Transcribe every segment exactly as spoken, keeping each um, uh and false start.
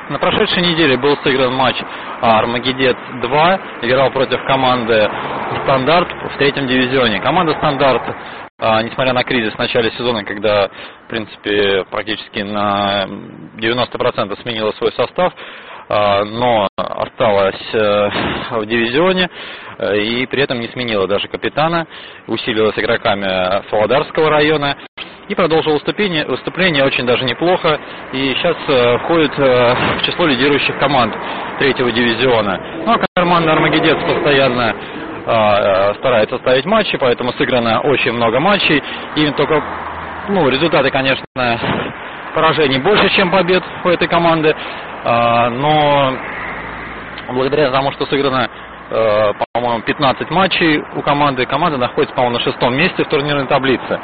На прошедшей неделе был сыгран матч Армагеддец два, играл против команды Стандарт в третьем дивизионе. Команда Стандарт, несмотря на кризис в начале сезона, когда, в принципе, практически на девяносто процентов сменила свой состав, но осталась в дивизионе и при этом не сменила даже капитана, усилилась игроками Солодарского района и продолжила выступление, выступление очень даже неплохо, и сейчас входит в число лидирующих команд третьего дивизиона. Ну а команда Армагеддец постоянно старается ставить матчи, поэтому сыграно очень много матчей, и только, ну, результаты, конечно, поражений больше, чем побед у этой команды, но благодаря тому, что сыграно, по-моему, пятнадцать матчей у команды, команда находится, по-моему, на шестом месте в турнирной таблице.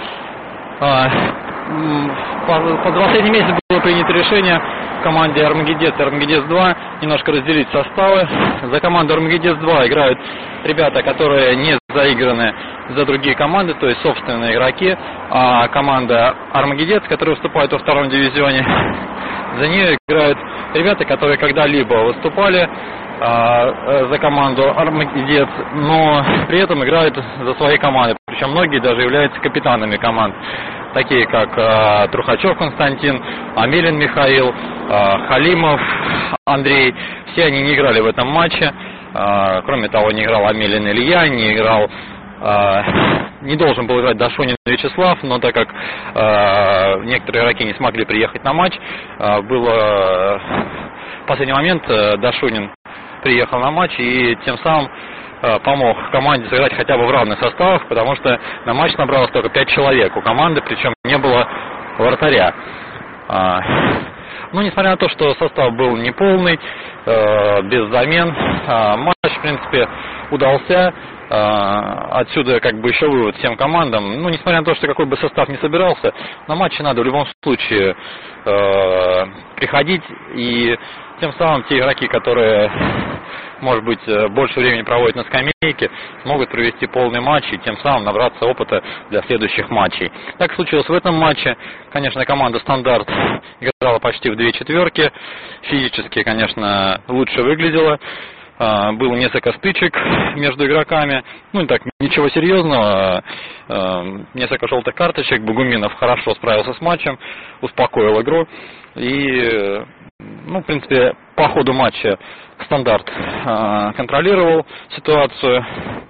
Под последний месяц было принято решение в команде Армагеддец и Армагеддец два немножко разделить составы. За команду Армагеддец два играют ребята, которые не заиграны за другие команды, то есть собственные игроки, а команда Армагеддец, которая выступает во втором дивизионе, за нее играют ребята, которые когда-либо выступали а, за команду Армагеддец, но при этом играют за свои команды, причем многие даже являются капитанами команд, такие как а, Трухачев Константин, Амелин Михаил, а, Халимов Андрей. Все они не играли в этом матче. А, кроме того, не играл Амелин Илья, не играл, а, не должен был играть Дашунин Вячеслав, но так как а, некоторые игроки не смогли приехать на матч, а, было в последний момент а, Дашунин приехал на матч и тем самым а, помог команде сыграть хотя бы в равных составах, потому что на матч набралось только пять человек у команды, причем не было вратаря. А, ну, несмотря на то, что состав был неполный, э, без замен, э, матч, в принципе, удался. Э, отсюда, как бы, еще вывод всем командам. Ну, несмотря на то, что какой бы состав ни собирался, на матче надо в любом случае э, приходить. И тем самым те игроки, которые, может быть, больше времени проводят на скамейке, смогут провести полный матч и тем самым набраться опыта для следующих матчей. Так случилось в этом матче. Конечно, команда Стандарт играла почти в две четверки. Физически, конечно, лучше выглядела. Было несколько стычек между игроками. Ну, так, ничего серьезного. Несколько желтых карточек. Бугуминов хорошо справился с матчем, успокоил игру. И, ну, в принципе, по ходу матча Стандарт контролировал ситуацию.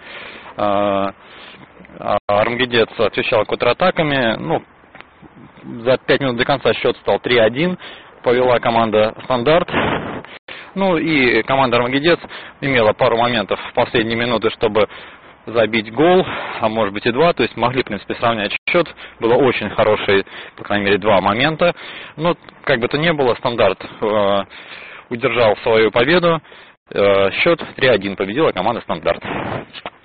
Армагеддец отвечал контратаками. Ну, за пять минут до конца счет стал три один. Повела команда Стандарт. Ну и команда Армагеддец имела пару моментов в последние минуты, чтобы забить гол, а может быть и два. То есть могли, в принципе, сравнять счет. Было очень хорошие, по крайней мере, два момента. Но как бы то ни было, Стандарт э, удержал свою победу. Э, счет три один победила команда Стандарт.